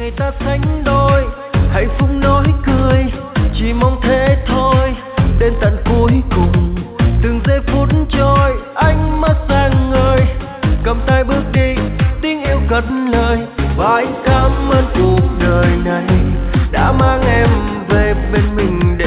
ngày ta sánh đôi, hạnh phúc nói cười, chỉ mong thế thôi. Đến tận cuối cùng, từng giây phút trôi, ánh mắt sáng ngời, cầm tay bước đi, tiếng yêu cất lời. Và anh cảm ơn cuộc đời này đã mang em về bên mình.